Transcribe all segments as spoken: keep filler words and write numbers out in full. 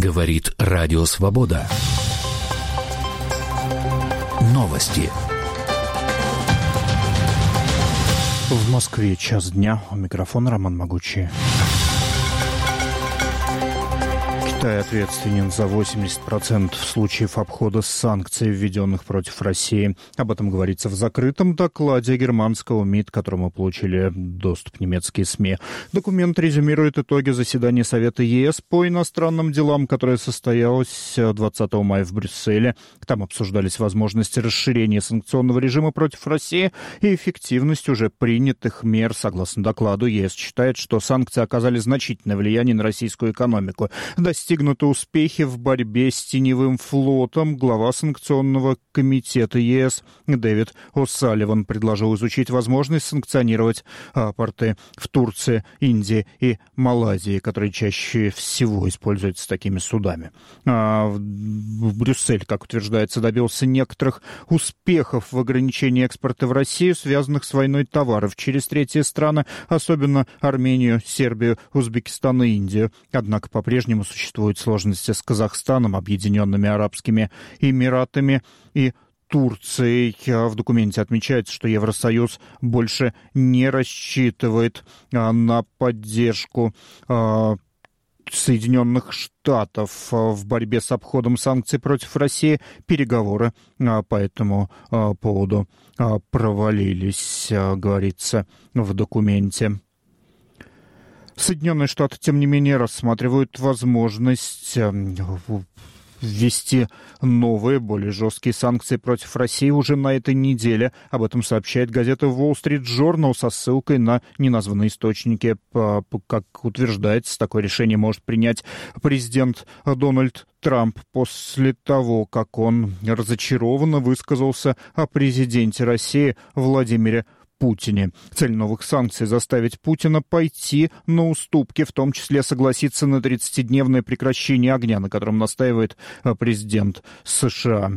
Говорит Радио Свобода. Новости. В Москве час дня. У микрофона Роман Могучий. Китай ответственен за восемьдесят процентов случаев обхода санкций, введенных против России. Об этом говорится в закрытом докладе германского МИД, к которому получили доступ немецкие СМИ. Документ резюмирует итоги заседания Совета ЕС по иностранным делам, которое состоялось двадцатого мая в Брюсселе. Там обсуждались возможности расширения санкционного режима против России и эффективность уже принятых мер. Согласно докладу, ЕС считает, что санкции оказали значительное влияние на российскую экономику. Достигнуты успехи в борьбе с теневым флотом. Глава санкционного комитета ЕС Дэвид О'Салливан предложил изучить возможность санкционировать порты в Турции, Индии и Малайзии, которые чаще всего используются такими судами. Брюссель, как утверждается, добился некоторых успехов в ограничении экспорта в Россию, связанных с войной товаров через третьи страны, особенно Армению, Сербию, Узбекистан и Индию. Однако по-прежнему существуют сложности с Казахстаном, Объединенными Арабскими Эмиратами и Турцией. В документе отмечается, что Евросоюз больше не рассчитывает на поддержку Соединенных Штатов в борьбе с обходом санкций против России. Переговоры по этому поводу провалились, говорится в документе. Соединенные Штаты, тем не менее, рассматривают возможность ввести новые, более жесткие санкции против России уже на этой неделе. Об этом сообщает газета Wall Street Journal со ссылкой на неназванные источники. Как утверждается, такое решение может принять президент Дональд Трамп после того, как он разочарованно высказался о президенте России Владимире Путине. Цель новых санкций — заставить Путина пойти на уступки, в том числе согласиться на тридцатидневное прекращение огня, на котором настаивает президент США.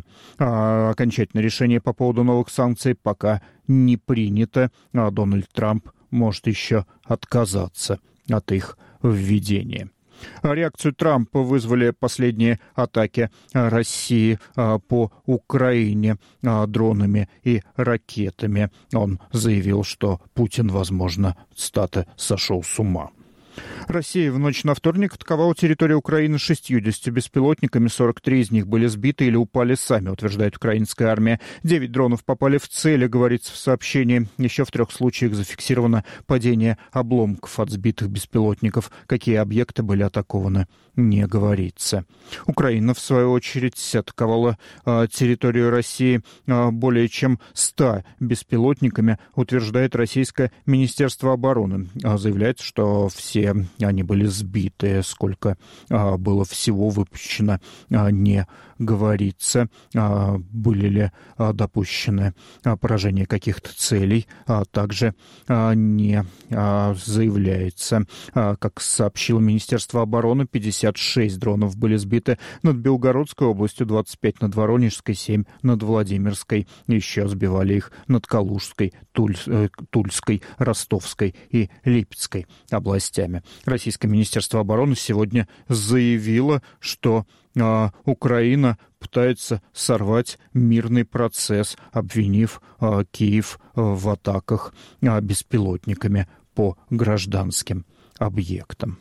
А окончательное решение по поводу новых санкций пока не принято, а Дональд Трамп может еще отказаться от их введения. Реакцию Трампа вызвали последние атаки России по Украине дронами и ракетами. Он заявил, что Путин, возможно, цитата, «сошел с ума». Россия в ночь на вторник атаковала территорию Украины шестьюдесятью беспилотниками, сорок три из них были сбиты или упали сами, утверждает украинская армия. Девять дронов попали в цели, говорится в сообщении. Еще в трех случаях зафиксировано падение обломков от сбитых беспилотников. Какие объекты были атакованы, не говорится. Украина, в свою очередь, атаковала а, территорию России а, более чем ста беспилотниками, утверждает российское Министерство обороны. А, заявляется, что все они были сбиты. Сколько а, было всего выпущено, а, не говорится. А, были ли а, допущены а, поражения каких-то целей, а также а, не а, заявляется. А, как сообщило Министерство обороны, пятьдесят шесть дронов были сбиты над Белгородской областью, двадцать пять над Воронежской, семь над Владимирской. Еще сбивали их над Калужской, Туль, э, Тульской, Ростовской и Липецкой областями. Российское Министерство обороны сегодня заявило, что э, Украина пытается сорвать мирный процесс, обвинив э, Киев э, в атаках э, беспилотниками по гражданским объектам.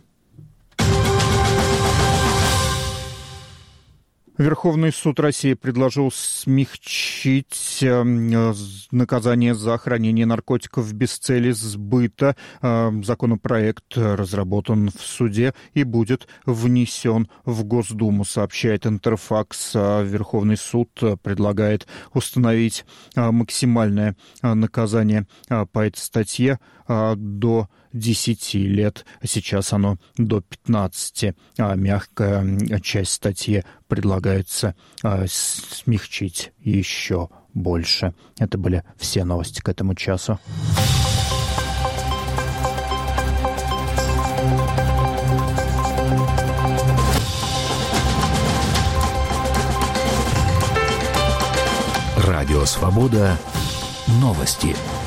Верховный суд России предложил смягчить э, наказание за хранение наркотиков без цели сбыта. Э, законопроект разработан в суде и будет внесен в Госдуму, сообщает Интерфакс. Верховный суд предлагает установить э, максимальное э, наказание э, по этой статье э, до десяти лет. Сейчас оно до пятнадцати, а мягкая часть статьи предлагается а, смягчить еще больше. Это были все новости к этому часу. Радио Свобода. Новости.